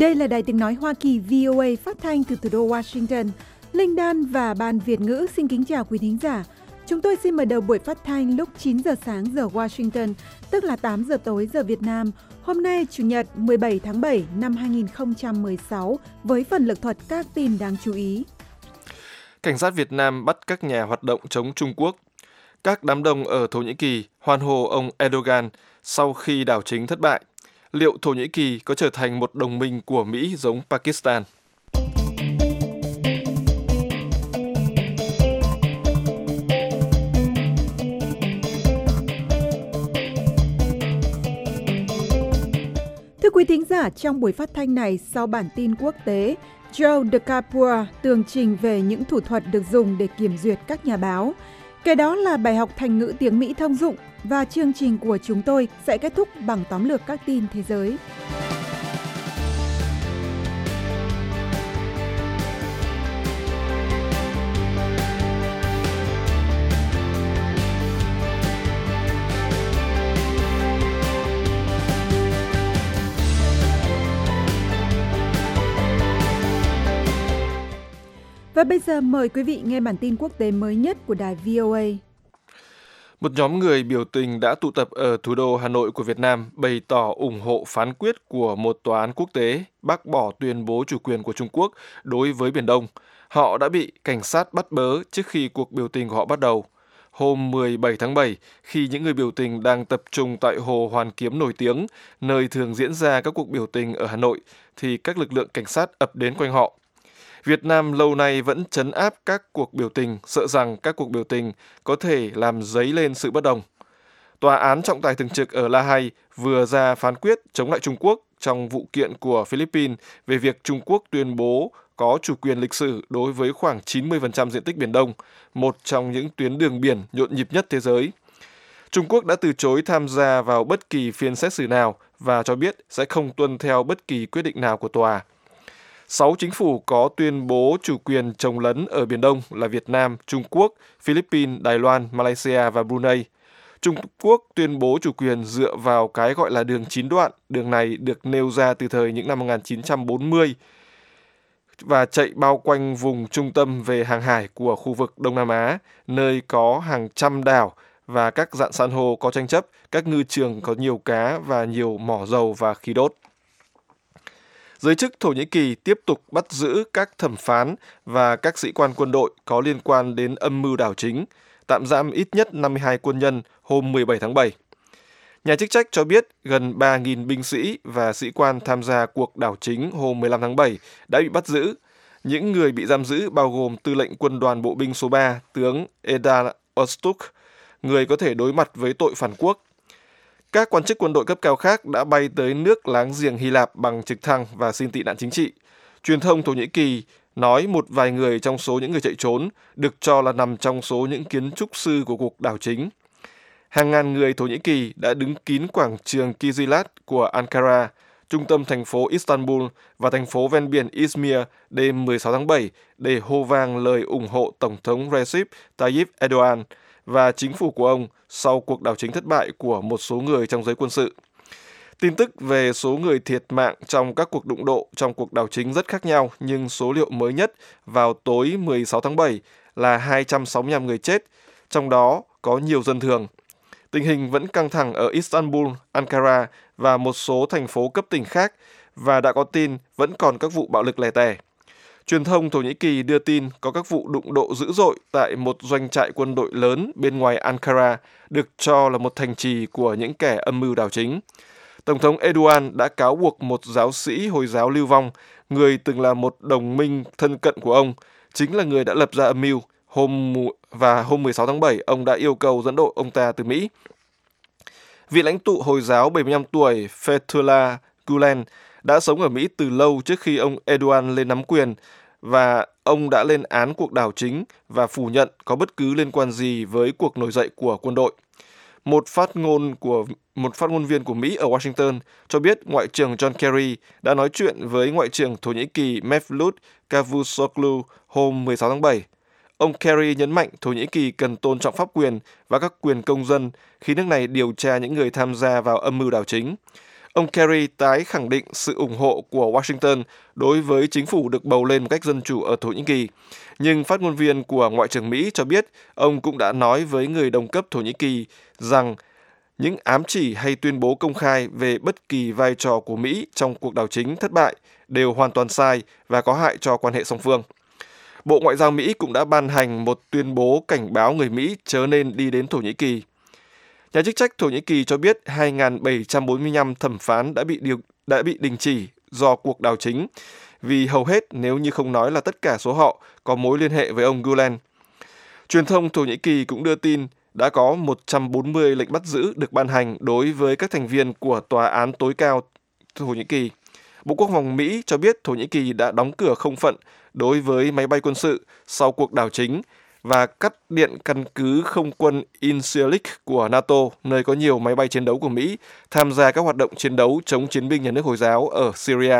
Đây là Đài Tiếng Nói Hoa Kỳ VOA phát thanh từ thủ đô Washington. Linh Đan và Ban Việt ngữ xin kính chào quý thính giả. Chúng tôi xin mở đầu buổi phát thanh lúc 9 giờ sáng giờ Washington, tức là 8 giờ tối giờ Việt Nam. Hôm nay, Chủ nhật 17 tháng 7 năm 2016, với phần lược thuật các tin đáng chú ý. Cảnh sát Việt Nam bắt các nhà hoạt động chống Trung Quốc. Các đám đông ở Thổ Nhĩ Kỳ hoan hô ông Erdogan sau khi đảo chính thất bại. Liệu Thổ Nhĩ Kỳ có trở thành một đồng minh của Mỹ giống Pakistan? Thưa quý thính giả, trong buổi phát thanh này, sau bản tin quốc tế, Joe DeCapua tường trình về những thủ thuật được dùng để kiểm duyệt các nhà báo. Kế đó là bài học thành ngữ tiếng Mỹ thông dụng và chương trình của chúng tôi sẽ kết thúc bằng tóm lược các tin thế giới. Và bây giờ mời quý vị nghe bản tin quốc tế mới nhất của đài VOA. Một nhóm người biểu tình đã tụ tập ở thủ đô Hà Nội của Việt Nam bày tỏ ủng hộ phán quyết của một tòa án quốc tế bác bỏ tuyên bố chủ quyền của Trung Quốc đối với Biển Đông. Họ đã bị cảnh sát bắt bớ trước khi cuộc biểu tình của họ bắt đầu. Hôm 17 tháng 7, khi những người biểu tình đang tập trung tại Hồ Hoàn Kiếm nổi tiếng, nơi thường diễn ra các cuộc biểu tình ở Hà Nội, thì các lực lượng cảnh sát ập đến quanh họ. Việt Nam lâu nay vẫn trấn áp các cuộc biểu tình, sợ rằng các cuộc biểu tình có thể làm dấy lên sự bất đồng. Tòa án trọng tài thường trực ở La Hay vừa ra phán quyết chống lại Trung Quốc trong vụ kiện của Philippines về việc Trung Quốc tuyên bố có chủ quyền lịch sử đối với khoảng 90% diện tích Biển Đông, một trong những tuyến đường biển nhộn nhịp nhất thế giới. Trung Quốc đã từ chối tham gia vào bất kỳ phiên xét xử nào và cho biết sẽ không tuân theo bất kỳ quyết định nào của tòa. 6 chính phủ có tuyên bố chủ quyền chồng lấn ở Biển Đông là Việt Nam, Trung Quốc, Philippines, Đài Loan, Malaysia và Brunei. Trung Quốc tuyên bố chủ quyền dựa vào cái gọi là đường 9 đoạn. Đường này được nêu ra từ thời những năm 1940 và chạy bao quanh vùng trung tâm về hàng hải của khu vực Đông Nam Á, nơi có hàng trăm đảo và các rạn san hô có tranh chấp, các ngư trường có nhiều cá và nhiều mỏ dầu và khí đốt. Giới chức Thổ Nhĩ Kỳ tiếp tục bắt giữ các thẩm phán và các sĩ quan quân đội có liên quan đến âm mưu đảo chính, tạm giam ít nhất 52 quân nhân hôm 17 tháng 7. Nhà chức trách cho biết gần 3.000 binh sĩ và sĩ quan tham gia cuộc đảo chính hôm 15 tháng 7 đã bị bắt giữ. Những người bị giam giữ bao gồm tư lệnh quân đoàn bộ binh số 3, tướng Eda Ostuk, người có thể đối mặt với tội phản quốc. Các quan chức quân đội cấp cao khác đã bay tới nước láng giềng Hy Lạp bằng trực thăng và xin tị nạn chính trị. Truyền thông Thổ Nhĩ Kỳ nói một vài người trong số những người chạy trốn được cho là nằm trong số những kiến trúc sư của cuộc đảo chính. Hàng ngàn người Thổ Nhĩ Kỳ đã đứng kín quảng trường Kizilat của Ankara, trung tâm thành phố Istanbul và thành phố ven biển Izmir đêm 16 tháng 7 để hô vang lời ủng hộ Tổng thống Recep Tayyip Erdogan và chính phủ của ông sau cuộc đảo chính thất bại của một số người trong giới quân sự. Tin tức về số người thiệt mạng trong các cuộc đụng độ trong cuộc đảo chính rất khác nhau, nhưng số liệu mới nhất vào tối 16 tháng 7 là 265 người chết, trong đó có nhiều dân thường. Tình hình vẫn căng thẳng ở Istanbul, Ankara và một số thành phố cấp tỉnh khác và đã có tin vẫn còn các vụ bạo lực lẻ tẻ. Truyền thông Thổ Nhĩ Kỳ đưa tin có các vụ đụng độ dữ dội tại một doanh trại quân đội lớn bên ngoài Ankara, được cho là một thành trì của những kẻ âm mưu đảo chính. Tổng thống Erdogan đã cáo buộc một giáo sĩ Hồi giáo lưu vong, người từng là một đồng minh thân cận của ông, chính là người đã lập ra âm mưu. Hôm 16 tháng 7, ông đã yêu cầu dẫn độ ông ta từ Mỹ. Vị lãnh tụ Hồi giáo 75 tuổi Fethullah Gulen đã sống ở Mỹ từ lâu trước khi ông Erdogan lên nắm quyền và ông đã lên án cuộc đảo chính và phủ nhận có bất cứ liên quan gì với cuộc nổi dậy của quân đội. Một phát ngôn viên của Mỹ ở Washington cho biết Ngoại trưởng John Kerry đã nói chuyện với Ngoại trưởng Thổ Nhĩ Kỳ Mevlut Cavusoglu hôm 16 tháng 7. Ông Kerry nhấn mạnh Thổ Nhĩ Kỳ cần tôn trọng pháp quyền và các quyền công dân khi nước này điều tra những người tham gia vào âm mưu đảo chính. Ông Kerry tái khẳng định sự ủng hộ của Washington đối với chính phủ được bầu lên một cách dân chủ ở Thổ Nhĩ Kỳ. Nhưng phát ngôn viên của Ngoại trưởng Mỹ cho biết ông cũng đã nói với người đồng cấp Thổ Nhĩ Kỳ rằng những ám chỉ hay tuyên bố công khai về bất kỳ vai trò của Mỹ trong cuộc đảo chính thất bại đều hoàn toàn sai và có hại cho quan hệ song phương. Bộ Ngoại giao Mỹ cũng đã ban hành một tuyên bố cảnh báo người Mỹ chớ nên đi đến Thổ Nhĩ Kỳ. Nhà chức trách Thổ Nhĩ Kỳ cho biết 2.745 thẩm phán đã bị đình chỉ do cuộc đảo chính, vì hầu hết, nếu như không nói là tất cả số họ, có mối liên hệ với ông Gulen. Truyền thông Thổ Nhĩ Kỳ cũng đưa tin đã có 140 lệnh bắt giữ được ban hành đối với các thành viên của Tòa án tối cao Thổ Nhĩ Kỳ. Bộ Quốc phòng Mỹ cho biết Thổ Nhĩ Kỳ đã đóng cửa không phận đối với máy bay quân sự sau cuộc đảo chính và cắt điện căn cứ không quân Incirlik của NATO, nơi có nhiều máy bay chiến đấu của Mỹ, tham gia các hoạt động chiến đấu chống chiến binh nhà nước Hồi giáo ở Syria.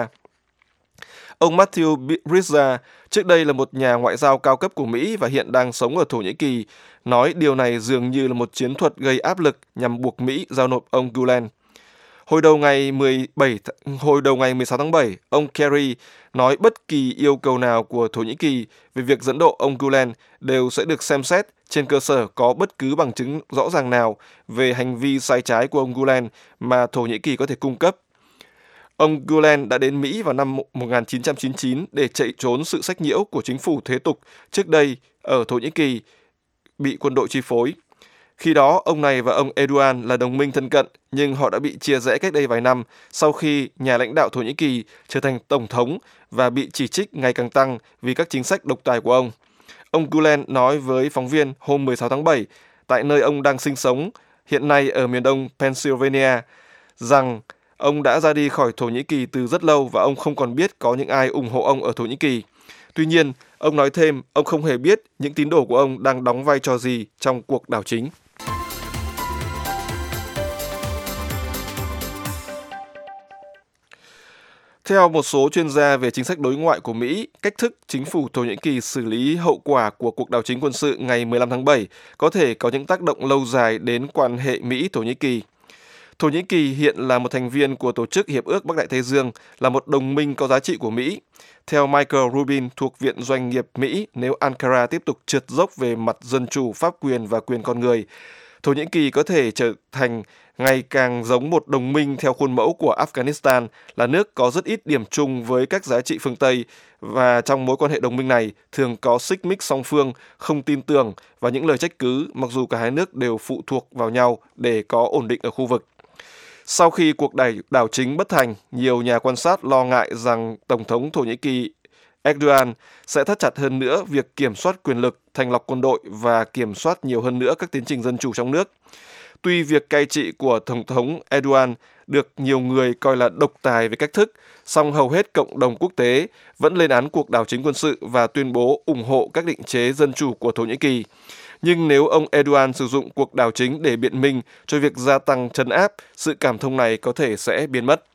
Ông Matthew Brizza, trước đây là một nhà ngoại giao cao cấp của Mỹ và hiện đang sống ở Thổ Nhĩ Kỳ, nói điều này dường như là một chiến thuật gây áp lực nhằm buộc Mỹ giao nộp ông Gulen. Hồi đầu ngày 16 tháng 7, ông Kerry nói bất kỳ yêu cầu nào của Thổ Nhĩ Kỳ về việc dẫn độ ông Gulen đều sẽ được xem xét trên cơ sở có bất cứ bằng chứng rõ ràng nào về hành vi sai trái của ông Gulen mà Thổ Nhĩ Kỳ có thể cung cấp. Ông Gulen đã đến Mỹ vào năm 1999 để chạy trốn sự sách nhiễu của chính phủ thế tục trước đây ở Thổ Nhĩ Kỳ bị quân đội chi phối. Khi đó, ông này và ông Erdogan là đồng minh thân cận, nhưng họ đã bị chia rẽ cách đây vài năm sau khi nhà lãnh đạo Thổ Nhĩ Kỳ trở thành tổng thống và bị chỉ trích ngày càng tăng vì các chính sách độc tài của ông. Ông Gulen nói với phóng viên hôm 16 tháng 7, tại nơi ông đang sinh sống, hiện nay ở miền đông Pennsylvania, rằng ông đã ra đi khỏi Thổ Nhĩ Kỳ từ rất lâu và ông không còn biết có những ai ủng hộ ông ở Thổ Nhĩ Kỳ. Tuy nhiên, ông nói thêm, ông không hề biết những tín đồ của ông đang đóng vai trò gì trong cuộc đảo chính. Theo một số chuyên gia về chính sách đối ngoại của Mỹ, cách thức chính phủ Thổ Nhĩ Kỳ xử lý hậu quả của cuộc đảo chính quân sự ngày 15 tháng 7 có thể có những tác động lâu dài đến quan hệ Mỹ-Thổ Nhĩ Kỳ. Thổ Nhĩ Kỳ hiện là một thành viên của Tổ chức Hiệp ước Bắc Đại Tây Dương, là một đồng minh có giá trị của Mỹ. Theo Michael Rubin thuộc Viện Doanh nghiệp Mỹ, nếu Ankara tiếp tục trượt dốc về mặt dân chủ, pháp quyền và quyền con người, Thổ Nhĩ Kỳ có thể trở thành ngày càng giống một đồng minh theo khuôn mẫu của Afghanistan, là nước có rất ít điểm chung với các giá trị phương Tây, và trong mối quan hệ đồng minh này thường có xích mích song phương, không tin tưởng và những lời trách cứ, mặc dù cả hai nước đều phụ thuộc vào nhau để có ổn định ở khu vực. Sau khi cuộc đảo chính bất thành, nhiều nhà quan sát lo ngại rằng Tổng thống Thổ Nhĩ Kỳ Erdogan sẽ thắt chặt hơn nữa việc kiểm soát quyền lực, thanh lọc quân đội và kiểm soát nhiều hơn nữa các tiến trình dân chủ trong nước. Tuy việc cai trị của Tổng thống Erdogan được nhiều người coi là độc tài về cách thức, song hầu hết cộng đồng quốc tế vẫn lên án cuộc đảo chính quân sự và tuyên bố ủng hộ các định chế dân chủ của Thổ Nhĩ Kỳ. Nhưng nếu ông Erdogan sử dụng cuộc đảo chính để biện minh cho việc gia tăng trấn áp, sự cảm thông này có thể sẽ biến mất.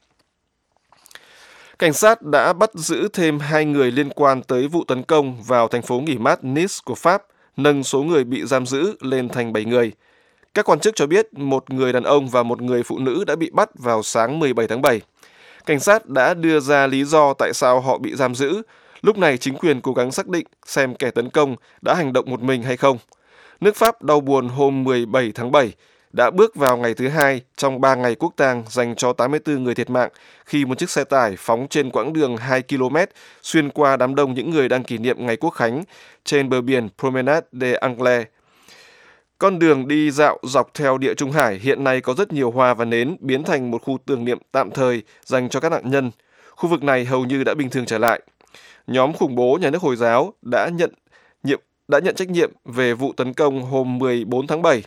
Cảnh sát đã bắt giữ thêm 2 người liên quan tới vụ tấn công vào thành phố nghỉ mát Nice của Pháp, nâng số người bị giam giữ lên thành 7 người. Các quan chức cho biết một người đàn ông và một người phụ nữ đã bị bắt vào sáng 17 tháng 7. Cảnh sát đã đưa ra lý do tại sao họ bị giam giữ. Lúc này chính quyền cố gắng xác định xem kẻ tấn công đã hành động một mình hay không. Nước Pháp đau buồn hôm 17 tháng 7 đã bước vào ngày thứ hai trong 3 ngày quốc tang dành cho 84 người thiệt mạng khi một chiếc xe tải phóng trên quãng đường 2 km xuyên qua đám đông những người đang kỷ niệm ngày Quốc khánh trên bờ biển Promenade des Anglais. Con đường đi dạo dọc theo Địa Trung Hải hiện nay có rất nhiều hoa và nến, biến thành một khu tưởng niệm tạm thời dành cho các nạn nhân. Khu vực này hầu như đã bình thường trở lại. Nhóm khủng bố nhà nước Hồi giáo đã nhận trách nhiệm về vụ tấn công hôm 14 tháng 7.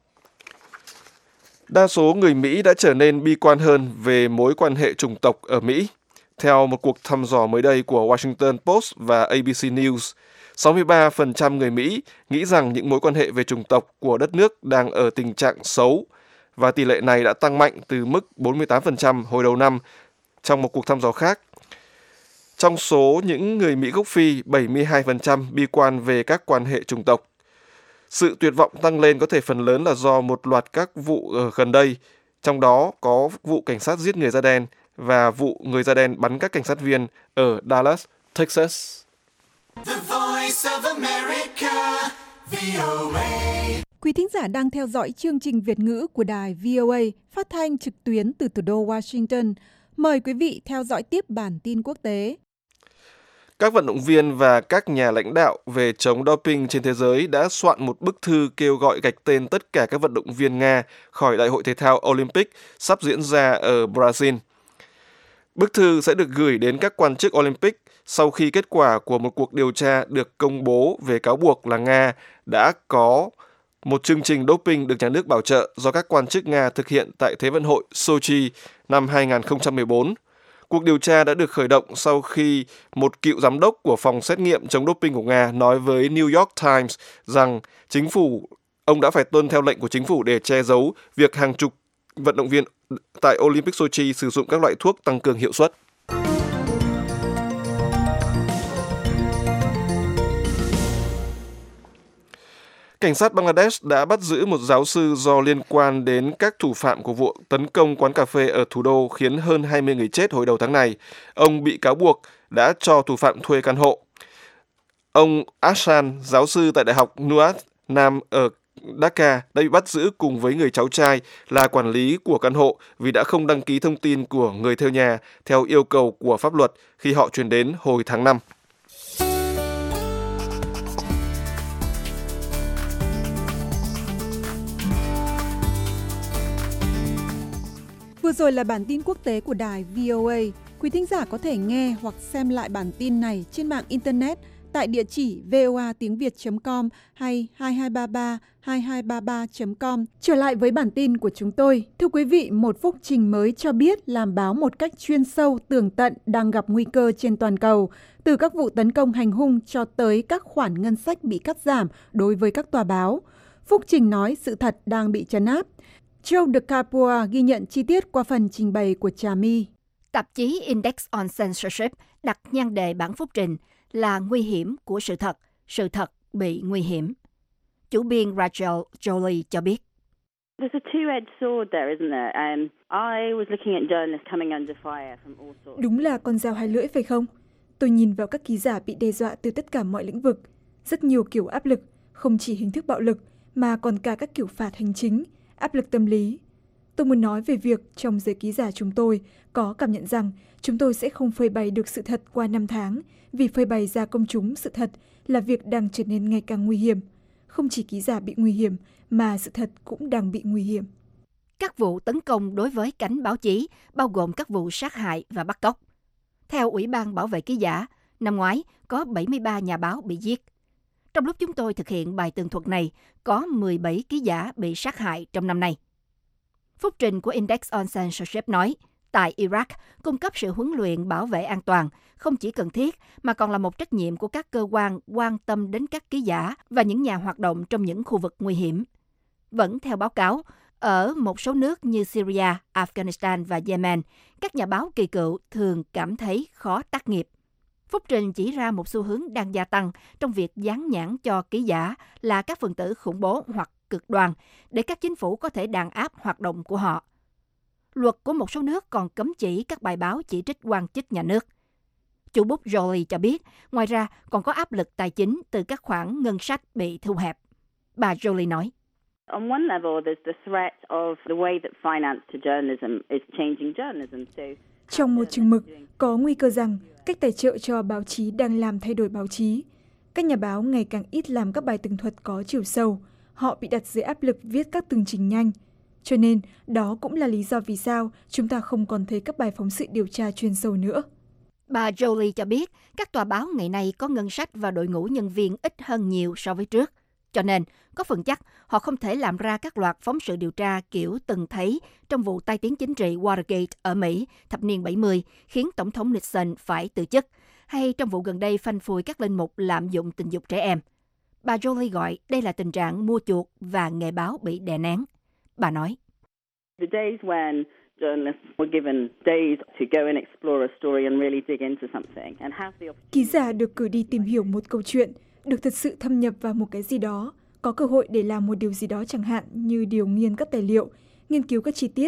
Đa số người Mỹ đã trở nên bi quan hơn về mối quan hệ chủng tộc ở Mỹ. Theo một cuộc thăm dò mới đây của Washington Post và ABC News, 63% người Mỹ nghĩ rằng những mối quan hệ về chủng tộc của đất nước đang ở tình trạng xấu, và tỷ lệ này đã tăng mạnh từ mức 48% hồi đầu năm trong một cuộc thăm dò khác. Trong số những người Mỹ gốc Phi, 72% bi quan về các quan hệ chủng tộc. Sự tuyệt vọng tăng lên có thể phần lớn là do một loạt các vụ gần đây trong đó có vụ cảnh sát giết người da đen và vụ người da đen bắn các cảnh sát viên ở Dallas, Texas. The Voice of America, VOA. Quý thính giả đang theo dõi chương trình Việt ngữ của đài VOA phát thanh trực tuyến từ thủ đô Washington. Mời quý vị theo dõi tiếp bản tin quốc tế. Các vận động viên và các nhà lãnh đạo về chống doping trên thế giới đã soạn một bức thư kêu gọi gạch tên tất cả các vận động viên Nga khỏi Đại hội Thể thao Olympic sắp diễn ra ở Brazil. Bức thư sẽ được gửi đến các quan chức Olympic sau khi kết quả của một cuộc điều tra được công bố về cáo buộc là Nga đã có một chương trình doping được nhà nước bảo trợ do các quan chức Nga thực hiện tại Thế vận hội Sochi năm 2014. Cuộc điều tra đã được khởi động sau khi một cựu giám đốc của phòng xét nghiệm chống doping của Nga nói với New York Times rằng ông đã phải tuân theo lệnh của chính phủ để che giấu việc hàng chục vận động viên tại Olympic Sochi sử dụng các loại thuốc tăng cường hiệu suất. Cảnh sát Bangladesh đã bắt giữ một giáo sư do liên quan đến các thủ phạm của vụ tấn công quán cà phê ở thủ đô khiến hơn 20 người chết hồi đầu tháng này. Ông bị cáo buộc đã cho thủ phạm thuê căn hộ. Ông Ahsan, giáo sư tại Đại học Nuat Nam ở Dhaka, đã bị bắt giữ cùng với người cháu trai là quản lý của căn hộ vì đã không đăng ký thông tin của người thuê nhà theo yêu cầu của pháp luật khi họ chuyển đến hồi tháng 5. Vừa rồi là bản tin quốc tế của đài VOA. Quý thính giả có thể nghe hoặc xem lại bản tin này trên mạng Internet tại địa chỉ voatiengviet.com hay 2233 Trở lại với bản tin của chúng tôi. Thưa quý vị, một phúc trình mới cho biết làm báo một cách chuyên sâu, tường tận đang gặp nguy cơ trên toàn cầu, từ các vụ tấn công hành hung cho tới các khoản ngân sách bị cắt giảm đối với các tòa báo. Phúc trình nói sự thật đang bị trấn áp. Joe DeCapua ghi nhận chi tiết qua phần trình bày của Trà My. Tạp chí Index on Censorship đặt nhan đề bản phúc trình là nguy hiểm của sự thật bị nguy hiểm. Chủ biên Rachel Jolie cho biết. There's a two-edged sword there, isn't there? I was looking at journalists coming under fire from all sorts. Đúng là con dao hai lưỡi phải không? Tôi nhìn vào các ký giả bị đe dọa từ tất cả mọi lĩnh vực, rất nhiều kiểu áp lực, không chỉ hình thức bạo lực mà còn cả các kiểu phạt hành chính, áp lực tâm lý. Tôi muốn nói về việc trong giới ký giả chúng tôi có cảm nhận rằng chúng tôi sẽ không phơi bày được sự thật qua 5 tháng, vì phơi bày ra công chúng sự thật là việc đang trở nên ngày càng nguy hiểm. Không chỉ ký giả bị nguy hiểm, mà sự thật cũng đang bị nguy hiểm. Các vụ tấn công đối với cánh báo chí bao gồm các vụ sát hại và bắt cóc. Theo Ủy ban Bảo vệ Ký giả, năm ngoái có 73 nhà báo bị giết. Trong lúc chúng tôi thực hiện bài tường thuật này, có 17 ký giả bị sát hại trong năm nay. Phúc trình của Index on Censorship nói, tại Iraq, cung cấp sự huấn luyện bảo vệ an toàn không chỉ cần thiết mà còn là một trách nhiệm của các cơ quan quan tâm đến các ký giả và những nhà hoạt động trong những khu vực nguy hiểm. Vẫn theo báo cáo, ở một số nước như Syria, Afghanistan và Yemen, các nhà báo kỳ cựu thường cảm thấy khó tác nghiệp. Phúc trình chỉ ra một xu hướng đang gia tăng trong việc dán nhãn cho ký giả là các phần tử khủng bố hoặc cực đoan để các chính phủ có thể đàn áp hoạt động của họ. Luật của một số nước còn cấm chỉ các bài báo chỉ trích quan chức nhà nước. Chủ bút Jolie cho biết, ngoài ra còn có áp lực tài chính từ các khoản ngân sách bị thu hẹp. Bà Jolie nói. On one level, there's the threat of the way that finance to journalism is changing journalism. Trong một chừng mực, có nguy cơ rằng cách tài trợ cho báo chí đang làm thay đổi báo chí. Các nhà báo ngày càng ít làm các bài tường thuật có chiều sâu. Họ bị đặt dưới áp lực viết các tường trình nhanh. Cho nên, đó cũng là lý do vì sao chúng ta không còn thấy các bài phóng sự điều tra chuyên sâu nữa. Bà Jolie cho biết, các tòa báo ngày nay có ngân sách và đội ngũ nhân viên ít hơn nhiều so với trước. Cho nên, có phần chắc họ không thể làm ra các loạt phóng sự điều tra kiểu từng thấy trong vụ tai tiếng chính trị Watergate ở Mỹ thập niên 70 khiến Tổng thống Nixon phải từ chức, hay trong vụ gần đây phanh phui các linh mục lạm dụng tình dục trẻ em. Bà Jolie gọi đây là tình trạng mua chuộc và nghề báo bị đè nén. Bà nói, The days when journalists were given days to go and explore a story and really dig into something and have the opportunity. Ký giả được cử đi tìm hiểu một câu chuyện, được thật sự thâm nhập vào một cái gì đó, có cơ hội để làm một điều gì đó chẳng hạn như điều nghiên các tài liệu, nghiên cứu các chi tiết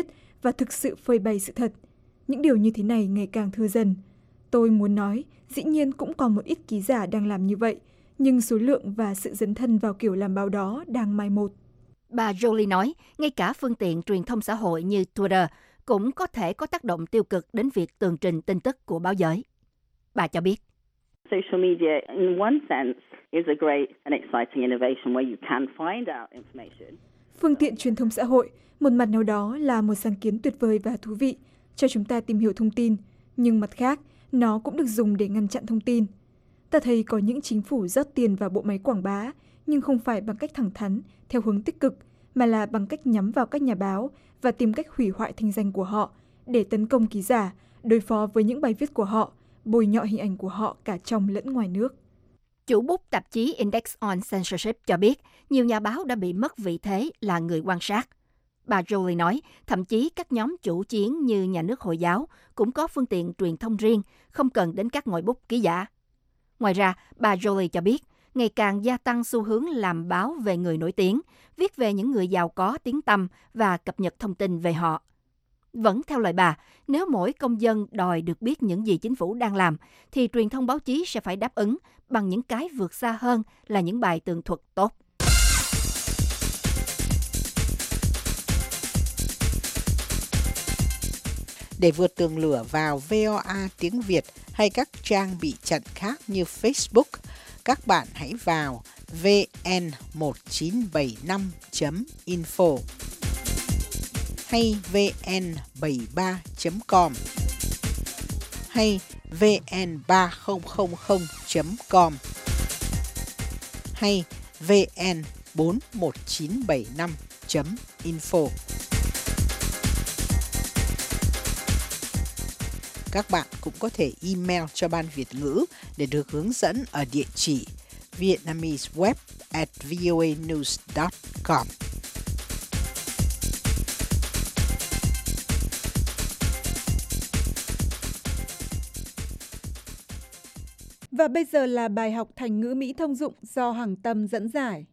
và thực sự phơi bày sự thật. Những điều như thế này ngày càng thưa dần. Tôi muốn nói, dĩ nhiên cũng còn một ít ký giả đang làm như vậy, nhưng số lượng và sự dấn thân vào kiểu làm báo đó đang mai một. Bà Jolie nói, ngay cả phương tiện truyền thông xã hội như Twitter cũng có thể có tác động tiêu cực đến việc tường trình tin tức của báo giới. Bà cho biết, Social media, in one sense, is a great and exciting innovation where you can find out information. Phương tiện truyền thông xã hội, một mặt nào đó là một sáng kiến tuyệt vời và thú vị cho chúng ta tìm hiểu thông tin, nhưng mặt khác, nó cũng được dùng để ngăn chặn thông tin. Ta thấy có những chính phủ rót tiền vào bộ máy quảng bá, nhưng không phải bằng cách thẳng thắn, theo hướng tích cực, mà là bằng cách nhắm vào các nhà báo và tìm cách hủy hoại thanh danh của họ để tấn công ký giả, đối phó với những bài viết của họ, bôi nhọ hình ảnh của họ cả trong lẫn ngoài nước. chủ bút tạp chí Index on Censorship cho biết nhiều nhà báo đã bị mất vị thế là người quan sát. Bà Jolie nói, thậm chí các nhóm chủ chiến như nhà nước Hồi giáo cũng có phương tiện truyền thông riêng, không cần đến các ngòi bút ký giả. Ngoài ra, bà Jolie cho biết, ngày càng gia tăng xu hướng làm báo về người nổi tiếng, viết về những người giàu có tiếng tăm và cập nhật thông tin về họ. Vẫn theo lời bà, nếu mỗi công dân đòi được biết những gì chính phủ đang làm, thì truyền thông báo chí sẽ phải đáp ứng bằng những cái vượt xa hơn là những bài tường thuật tốt. Để vượt tường lửa vào VOA tiếng Việt hay các trang bị chặn khác như Facebook, các bạn hãy vào vn1975.info hay vn73.com hay vn3000.com hay vn41975.info. Các bạn cũng có thể email cho Ban Việt ngữ để được hướng dẫn ở địa chỉ vietnameseweb@voanews.com. Và bây giờ là bài học thành ngữ Mỹ thông dụng do Hằng Tâm dẫn giải.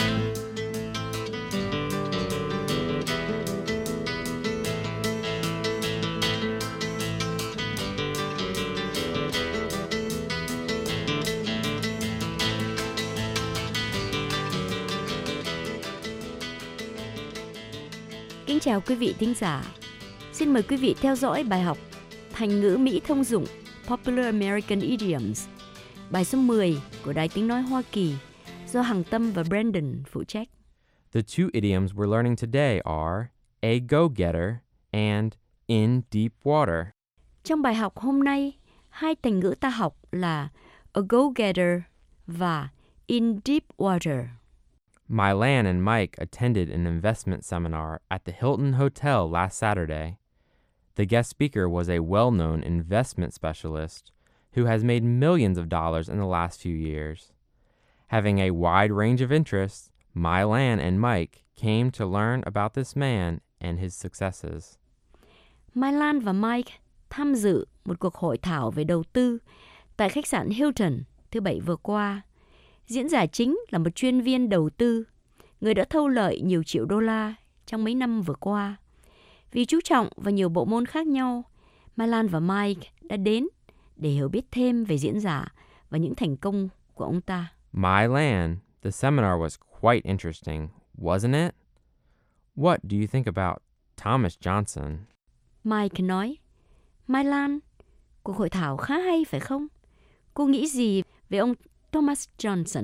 Kính chào quý vị thính giả. Xin mời quý vị theo dõi bài học Thành ngữ Mỹ thông dụng Popular American Idioms, bài số 10 của Đài Tiếng Nói Hoa Kỳ do Hằng Tâm và Brandon phụ trách. The two idioms we're learning today are a go-getter and in deep water. Trong bài học hôm nay, hai thành ngữ ta học là a go-getter và in deep water. Mylan and Mike attended an investment seminar at the Hilton Hotel last Saturday. The guest speaker was a well-known investment specialist who has made millions of dollars in the last few years. Having a wide range of interests, Mylan and Mike came to learn about this man and his successes. Mylan và Mike tham dự một cuộc hội thảo về đầu tư tại khách sạn Hilton thứ Bảy vừa qua. Diễn giả chính là một chuyên viên đầu tư, người đã thâu lợi nhiều triệu đô la trong mấy năm vừa qua. Vì chú trọng vào nhiều bộ môn khác nhau, Mylan và Mike đã đến để hiểu biết thêm về diễn giả và những thành công của ông ta. Mylan, the seminar was quite interesting, wasn't it? What do you think about Thomas Johnson? Mike nói, Mylan, cuộc hội thảo khá hay phải không? Cô nghĩ gì về ông Thomas Johnson?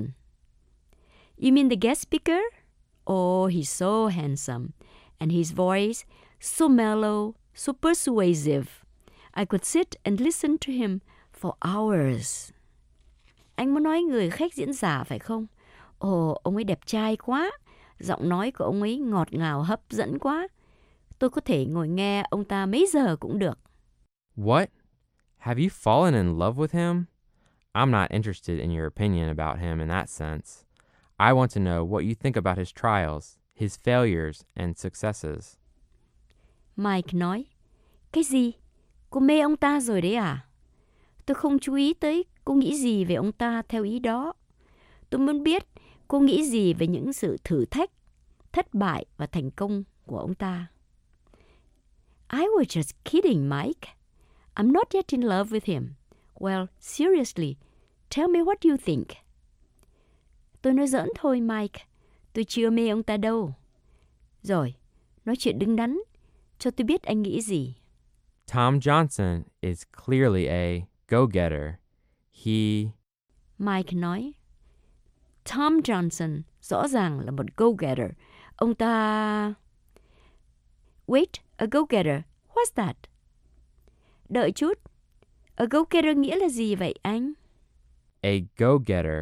You mean the guest speaker? Oh, he's so handsome, and his voice so mellow, so persuasive. I could sit and listen to him for hours. Anh muốn nói người khách diễn giả phải không? Ồ, ông ấy đẹp trai quá. Giọng nói của ông ấy ngọt ngào hấp dẫn quá. Tôi có thể ngồi nghe ông ta mấy giờ cũng được. What? Have you fallen in love with him? I'm not interested in your opinion about him in that sense. I want to know what you think about his trials, his failures and successes. Mike nói, cái gì? Cô mê ông ta rồi đấy à? Tôi không chú ý tới cô nghĩ gì về ông ta theo ý đó. Tôi muốn biết cô nghĩ gì về những sự thử thách, thất bại và thành công của ông ta. I was just kidding, Mike. I'm not yet in love with him. Well, seriously, tell me what you think. Tôi nói giỡn thôi, Mike. Tôi chưa mê ông ta đâu. Rồi, nói chuyện đứng đắn. Cho tôi biết anh nghĩ gì. Tom Johnson is clearly a go-getter. Mike nói. Tom Johnson rõ ràng là một go-getter. Ông ta... Wait, a go-getter. What's that? Đợi chút. A go-getter nghĩa là gì vậy anh? A go-getter,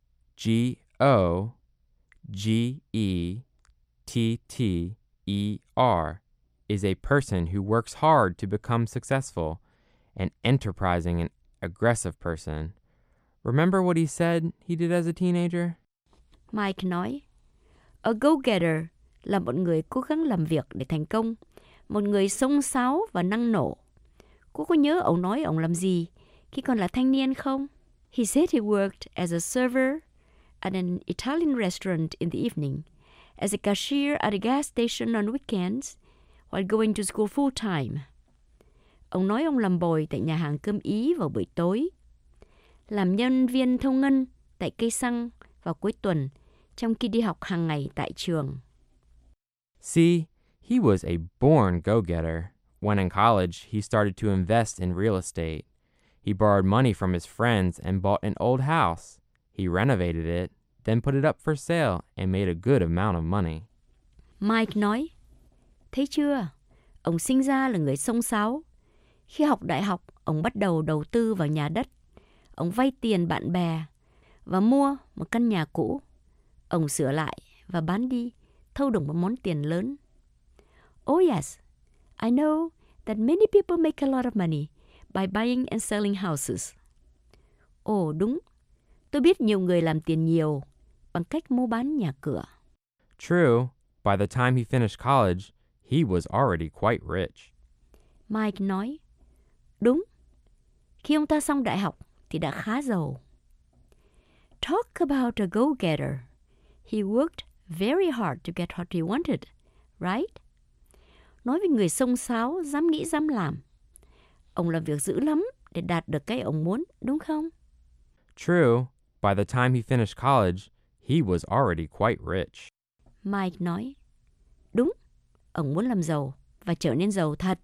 G-O-G-E-T-T-E-R, is a person who works hard to become successful, an enterprising and aggressive person. Remember what he said he did as a teenager? Mike nói, a go-getter là một người cố gắng làm việc để thành công, một người xông xáo và năng nổ. Cô có nhớ ông nói ông làm gì khi còn là thanh niên không? He said he worked as a server at an Italian restaurant in the evening, as a cashier at a gas station on weekends, while going to school full time. Ông nói ông làm bồi tại nhà hàng cơm Ý vào buổi tối, làm nhân viên thâu ngân tại cây xăng vào cuối tuần, trong khi đi học hàng ngày tại trường. See, he was a born go-getter. When in college, he started to invest in real estate. He borrowed money from his friends and bought an old house. He renovated it, then put it up for sale and made a good amount of money. Mike nói, thấy chưa, ông sinh ra là người xông xáo. Khi học đại học, ông bắt đầu đầu tư vào nhà đất. Ông vay tiền bạn bè và mua một căn nhà cũ. Ông sửa lại và bán đi, thâu được một món tiền lớn. Oh yes, I know that many people make a lot of money by buying and selling houses. Ồ đúng, tôi biết nhiều người làm tiền nhiều bằng cách mua bán nhà cửa. True, by the time he finished college, he was already quite rich. Mike nói, đúng, khi ông ta xong đại học thì đã khá giàu. Talk about a go-getter. He worked very hard to get what he wanted, right? Nói về người xông xáo, dám nghĩ dám làm. Ông làm việc dữ lắm để đạt được cái ông muốn, đúng không? True, by the time he finished college, he was already quite rich. Mike nói, đúng, ông muốn làm giàu và trở nên giàu thật.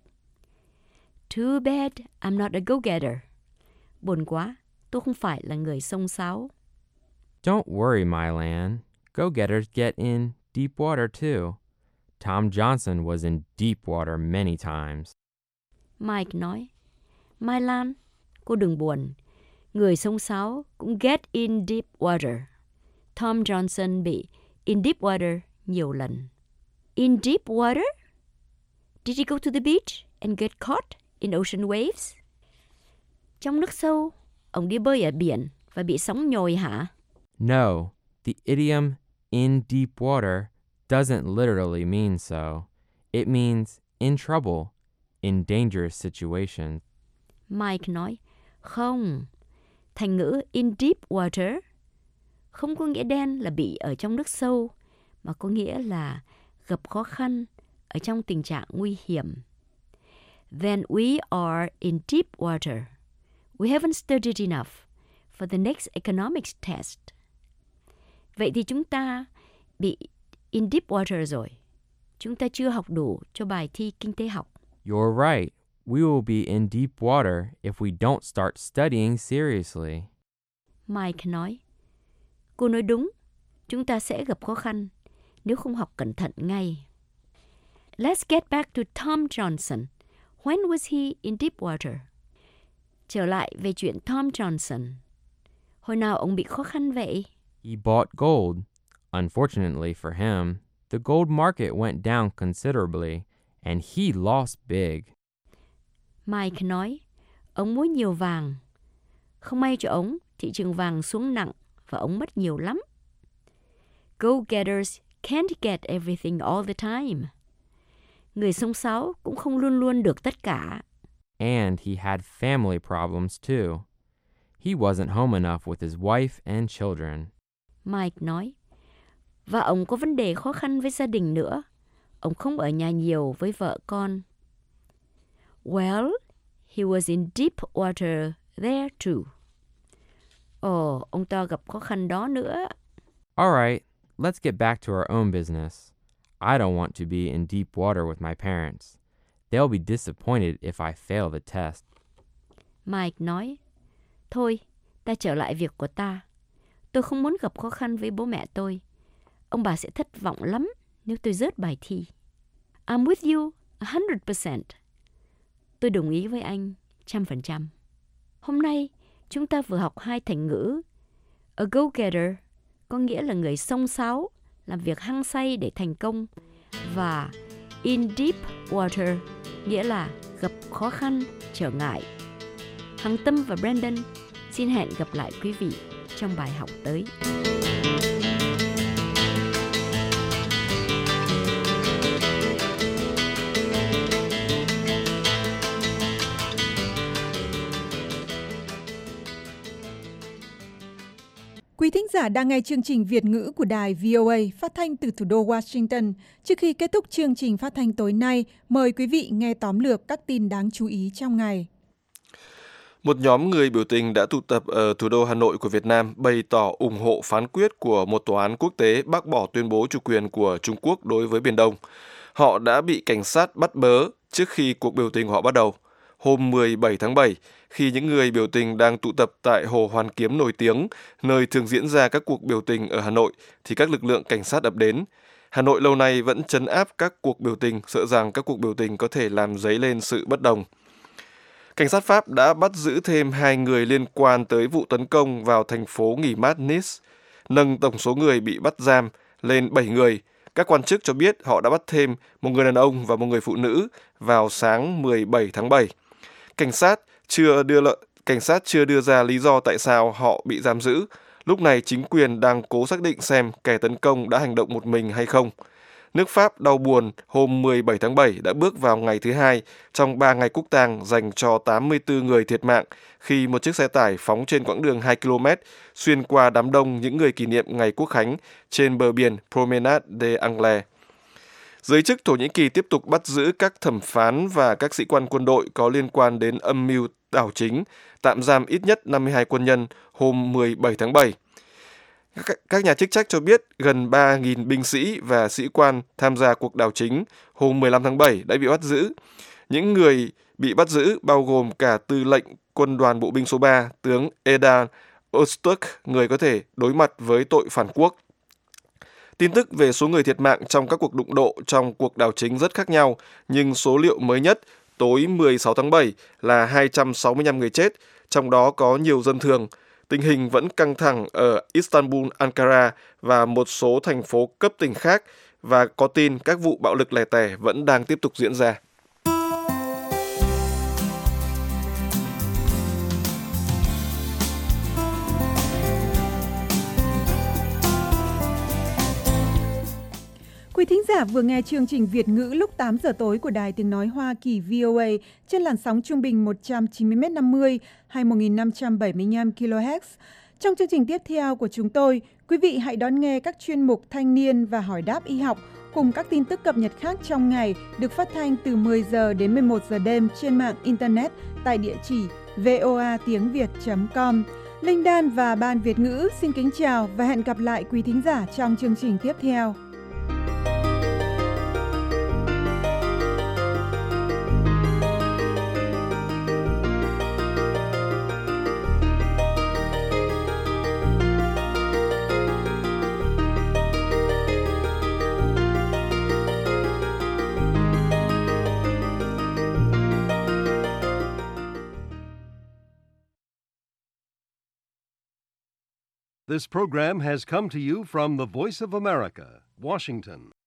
Too bad I'm not a go-getter. Buồn quá, tôi không phải là người xông xáo. Don't worry, Mylan. Go-getters get in deep water too. Tom Johnson was in deep water many times. Mike nói, Mai Lan, cô đừng buồn. Người xông xáo cũng get in deep water. Tom Johnson bị in deep water nhiều lần. In deep water? Did he go to the beach and get caught in ocean waves? Trong nước sâu, ông đi bơi ở biển và bị sóng nhồi hả? No, the idiom in deep water doesn't literally mean so. It means in trouble, in dangerous situations. Mike nói, không, thành ngữ in deep water không có nghĩa đen là bị ở trong nước sâu, mà có nghĩa là gặp khó khăn ở trong tình trạng nguy hiểm. Then we are in deep water. We haven't studied enough for the next economics test. Vậy thì chúng ta bị in deep water rồi. Chúng ta chưa học đủ cho bài thi kinh tế học. You're right. We will be in deep water if we don't start studying seriously. Mike nói, cô nói đúng, chúng ta sẽ gặp khó khăn nếu không học cẩn thận ngay. Let's get back to Tom Johnson. When was he in deep water? Trở lại về chuyện Tom Johnson. Hồi nào ông bị khó khăn vậy? He bought gold. Unfortunately for him, the gold market went down considerably, and he lost big. Mike nói, ông mua nhiều vàng. Không may cho ông, thị trường vàng xuống nặng và ông mất nhiều lắm. Go-getters can't get everything all the time. Người xông xáo cũng không luôn luôn được tất cả. And he had family problems too. He wasn't home enough with his wife and children. Mike nói, và ông có vấn đề khó khăn với gia đình nữa. Ông không ở nhà nhiều với vợ con. Well, he was in deep water there too. Ồ, ông ta gặp khó khăn đó nữa. All right, let's get back to our own business. I don't want to be in deep water with my parents. They'll be disappointed if I fail the test. Mike nói, thôi, ta trở lại việc của ta. Tôi không muốn gặp khó khăn với bố mẹ tôi. Ông bà sẽ thất vọng lắm nếu tôi rớt bài thi. I'm with you 100%. Tôi đồng ý với anh 100%. Hôm nay, chúng ta vừa học 2 thành ngữ. A go-getter có nghĩa là người xông xáo, làm việc hăng say để thành công. Và in deep water nghĩa là gặp khó khăn, trở ngại. Hằng Tâm và Brandon xin hẹn gặp lại quý vị trong bài học tới. Quý thính giả đang nghe chương trình Việt ngữ của đài VOA phát thanh từ thủ đô Washington. Trước khi kết thúc chương trình phát thanh tối nay, mời quý vị nghe tóm lược các tin đáng chú ý trong ngày. Một nhóm người biểu tình đã tụ tập ở thủ đô Hà Nội của Việt Nam bày tỏ ủng hộ phán quyết của một tòa án quốc tế bác bỏ tuyên bố chủ quyền của Trung Quốc đối với Biển Đông. Họ đã bị cảnh sát bắt bớ trước khi cuộc biểu tình của họ bắt đầu. Hôm 17 tháng 7, khi những người biểu tình đang tụ tập tại Hồ Hoàn Kiếm nổi tiếng, nơi thường diễn ra các cuộc biểu tình ở Hà Nội, thì các lực lượng cảnh sát ập đến. Hà Nội lâu nay vẫn trấn áp các cuộc biểu tình, sợ rằng các cuộc biểu tình có thể làm dấy lên sự bất đồng. Cảnh sát Pháp đã bắt giữ thêm 2 người liên quan tới vụ tấn công vào thành phố nghỉ mát Nice, nâng tổng số người bị bắt giam lên 7 người. Các quan chức cho biết họ đã bắt thêm một người đàn ông và một người phụ nữ vào sáng 17 tháng 7. Cảnh sát chưa đưa ra lý do tại sao họ bị giam giữ. Lúc này chính quyền đang cố xác định xem kẻ tấn công đã hành động một mình hay không. Nước Pháp đau buồn hôm 17 tháng 7 đã bước vào ngày thứ 2 trong 3 ngày quốc tang dành cho 84 người thiệt mạng khi một chiếc xe tải phóng trên quãng đường 2 km xuyên qua đám đông những người kỷ niệm ngày Quốc khánh trên bờ biển Promenade des Anglais. Giới chức Thổ Nhĩ Kỳ tiếp tục bắt giữ các thẩm phán và các sĩ quan quân đội có liên quan đến âm mưu đảo chính, tạm giam ít nhất 52 quân nhân hôm 17 tháng 7. Các nhà chức trách cho biết gần 3.000 binh sĩ và sĩ quan tham gia cuộc đảo chính hôm 15 tháng 7 đã bị bắt giữ. Những người bị bắt giữ bao gồm cả tư lệnh quân đoàn bộ binh số 3, tướng Eda Öztürk, người có thể đối mặt với tội phản quốc. Tin tức về số người thiệt mạng trong các cuộc đụng độ trong cuộc đảo chính rất khác nhau, nhưng số liệu mới nhất tối 16 tháng 7 là 265 người chết, trong đó có nhiều dân thường. Tình hình vẫn căng thẳng ở Istanbul, Ankara và một số thành phố cấp tỉnh khác, và có tin các vụ bạo lực lẻ tẻ vẫn đang tiếp tục diễn ra. Quý thính giả vừa nghe chương trình Việt ngữ lúc 8 giờ tối của Đài Tiếng Nói Hoa Kỳ VOA trên làn sóng trung bình 190m50 hay 1575 kHz. Trong chương trình tiếp theo của chúng tôi, quý vị hãy đón nghe các chuyên mục Thanh niên và Hỏi đáp y học cùng các tin tức cập nhật khác trong ngày được phát thanh từ 10 giờ đến 11 giờ đêm trên mạng Internet tại địa chỉ voatiengviet.com. Linh Đan và Ban Việt ngữ xin kính chào và hẹn gặp lại quý thính giả trong chương trình tiếp theo. This program has come to you from the Voice of America, Washington.